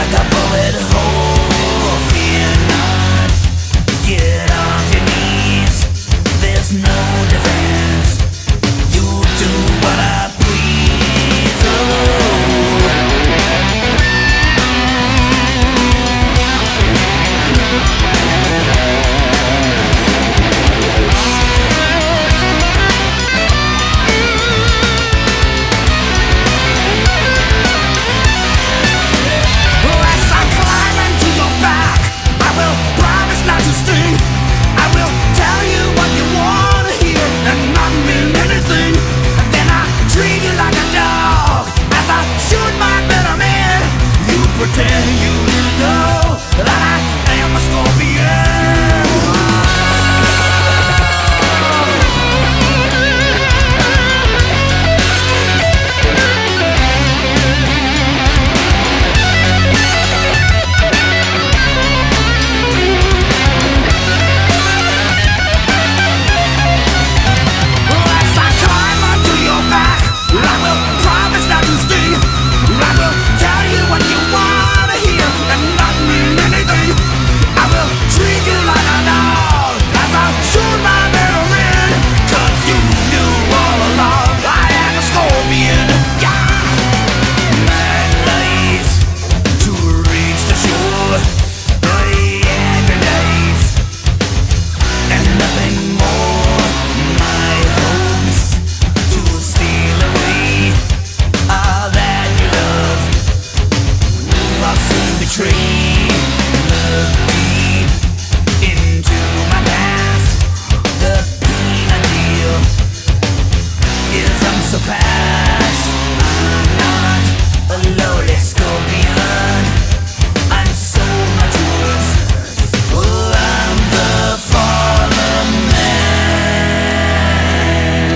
like a bullet hole. Cannot get off your knees. There's no defense. You do what I please. Pretend you didn't know that I am a scorpion. As I climb onto your back, I will promise not to sting. I will tell you what you want and not mean anything. I will treat you like a dog as I shoot my middle man. 'Cause you knew all along I am a scorpion. Man lies to reach the shore. I agonize and nothing more. My hopes to steal away all that you love. I'll soon betray. Look deep into my past. The pain I feel is unsurpassed. I'm not a lowly scorpion. I'm so much worse. Oh, I'm the fallen man.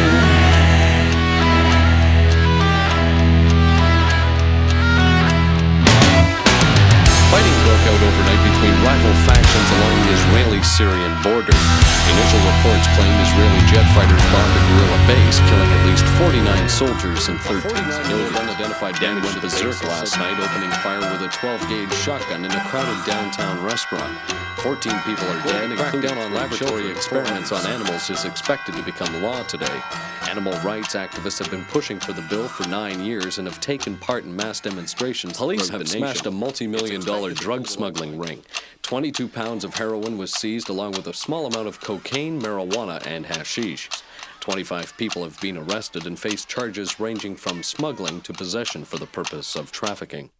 Fighting broke out overnight between rival factions along the Israeli-Syrian border. Initial reports claim Israeli jet fighters bombed a guerrilla base, killing at least 49 soldiers and 13 civilians. Unidentified gang went berserk last night, opening fire with a 12-gauge shotgun in a crowded downtown restaurant. 14 people are dead. A crackdown on laboratory experiments on animals is expected to become law today. Animal rights activists have been pushing for the bill for 9 years and have taken part in mass demonstrations. Police have smashed a multi-million-dollar drug smuggling ring. 22 pounds of heroin was seized along with a small amount of cocaine, marijuana, and hashish. 25 people have been arrested and face charges ranging from smuggling to possession for the purpose of trafficking.